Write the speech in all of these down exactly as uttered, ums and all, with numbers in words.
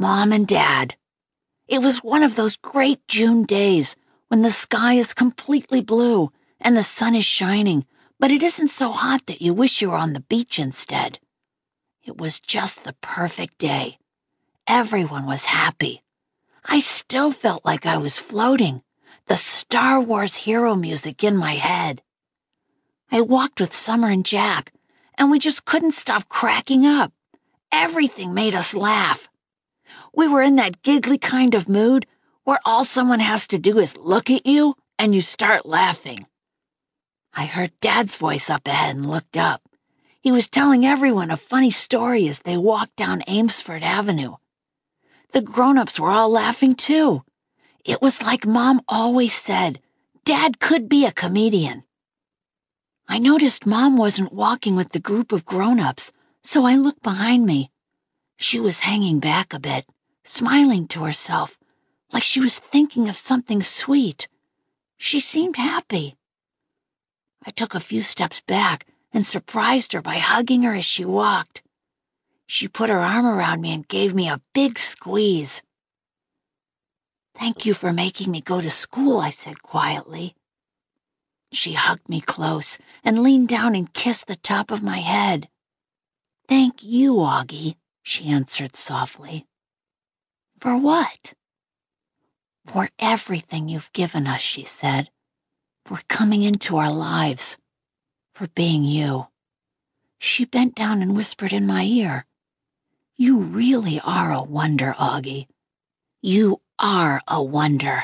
Mom and Dad. It was one of those great June days when the sky is completely blue and the sun is shining, but it isn't so hot that you wish you were on the beach instead. It was just the perfect day. Everyone was happy. I still felt like I was floating, the Star Wars hero music in my head. I walked with Summer and Jack, and we just couldn't stop cracking up. Everything made us laugh. We were in that giggly kind of mood where all someone has to do is look at you and you start laughing. I heard Dad's voice up ahead and looked up. He was telling everyone a funny story as they walked down Amesfort Avenue. The grown-ups were all laughing too. It was like Mom always said, Dad could be a comedian. I noticed Mom wasn't walking with the group of grown-ups, so I looked behind me. She was hanging back a bit, smiling to herself, like she was thinking of something sweet. She seemed happy. I took a few steps back and surprised her by hugging her as she walked. She put her arm around me and gave me a big squeeze. "Thank you for making me go to school," I said quietly. She hugged me close and leaned down and kissed the top of my head. "Thank you, Augie," she answered softly. "For what?" "For everything you've given us," she said. "For coming into our lives. For being you." She bent down and whispered in my ear, "You really are a wonder, Augie. You are a wonder."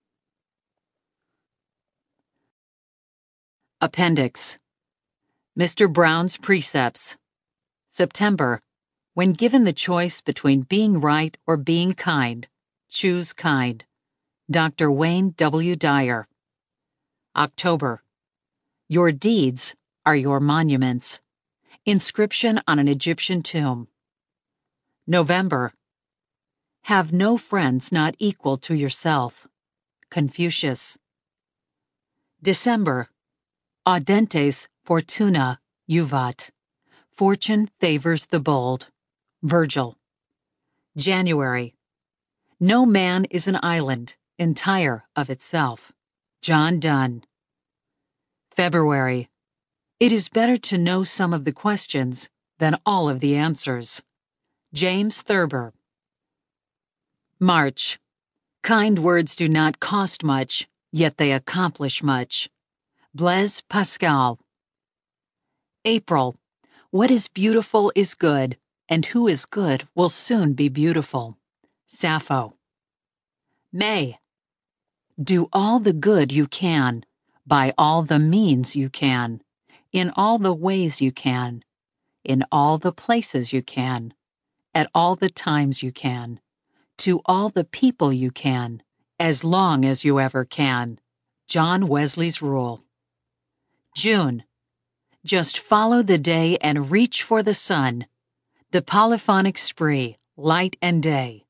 Appendix. Mister Brown's Precepts. September. When given the choice between being right or being kind, choose kind. Doctor Wayne W. Dyer. October. Your deeds are your monuments. Inscription on an Egyptian tomb. November. Have no friends not equal to yourself. Confucius. December. Audentes fortuna juvat. Fortune favors the bold. Virgil. January. No man is an island, entire of itself. John Donne. February. It is better to know some of the questions than all of the answers. James Thurber. March. Kind words do not cost much, yet they accomplish much. Blaise Pascal. April. What is beautiful is good, and who is good will soon be beautiful. Sappho. May. Do all the good you can, by all the means you can, in all the ways you can, in all the places you can, at all the times you can, to all the people you can, as long as you ever can. John Wesley's Rule. June. Just follow the day and reach for the sun. The polyphonic spree, light and day.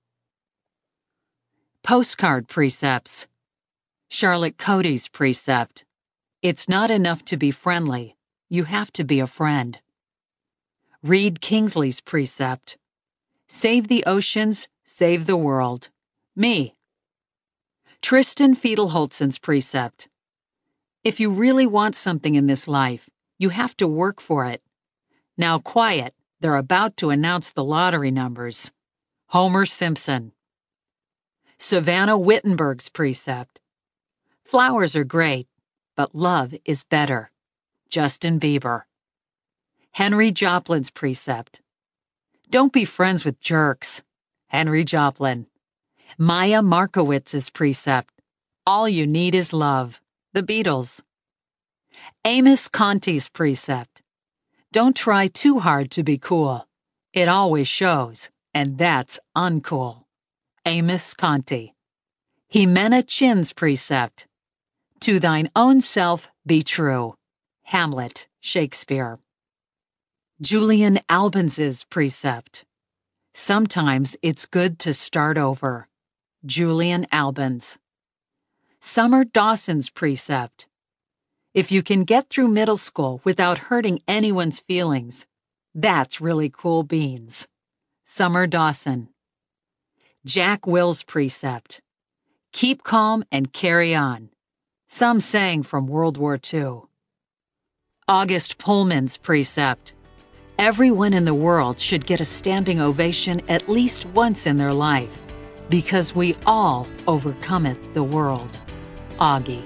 Postcard precepts. Charlotte Cody's precept. It's not enough to be friendly. You have to be a friend. Reed Kingsley's precept. Save the oceans, save the world. Me. Tristan Fiedelholtzen's precept. If you really want something in this life, you have to work for it. Now quiet, they're about to announce the lottery numbers. Homer Simpson. Savannah Wittenberg's precept. Flowers are great, but love is better. Justin Bieber. Henry Joplin's precept. Don't be friends with jerks. Henry Joplin. Maya Markowitz's precept. All you need is love. The Beatles. Amos Conti's precept. Don't try too hard to be cool. It always shows, and that's uncool. Amos Conti. Jimena Chin's precept. To thine own self be true. Hamlet, Shakespeare. Julian Albans's precept. Sometimes it's good to start over. Julian Albans. Summer Dawson's precept. If you can get through middle school without hurting anyone's feelings, that's really cool beans. Summer Dawson. Jack Will's precept. Keep calm and carry on. Some saying from World War Two. August Pullman's precept. Everyone in the world should get a standing ovation at least once in their life, because we all overcometh the world. Augie.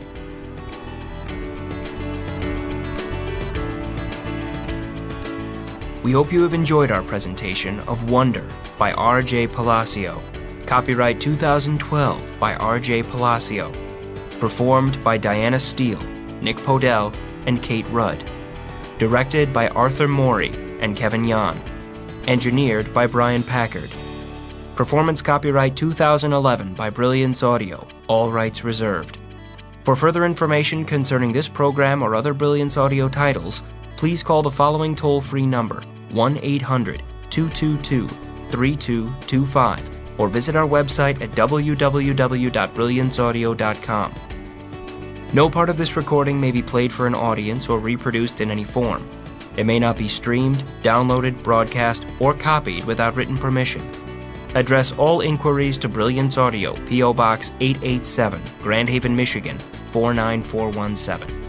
We hope you have enjoyed our presentation of Wonder by R J Palacio. Copyright two thousand twelve by R J Palacio. Performed by Diana Steele, Nick Podell, and Kate Rudd. Directed by Arthur Morey and Kevin Yan. Engineered by Brian Packard. Performance copyright two thousand eleven by Brilliance Audio, all rights reserved. For further information concerning this program or other Brilliance Audio titles, please call the following toll-free number, one eight hundred, two two two, three two two five, or visit our website at w w w dot brilliance audio dot com. No part of this recording may be played for an audience or reproduced in any form. It may not be streamed, downloaded, broadcast, or copied without written permission. Address all inquiries to Brilliance Audio, P O Box eight eight seven, Grand Haven, Michigan, four nine four one seven.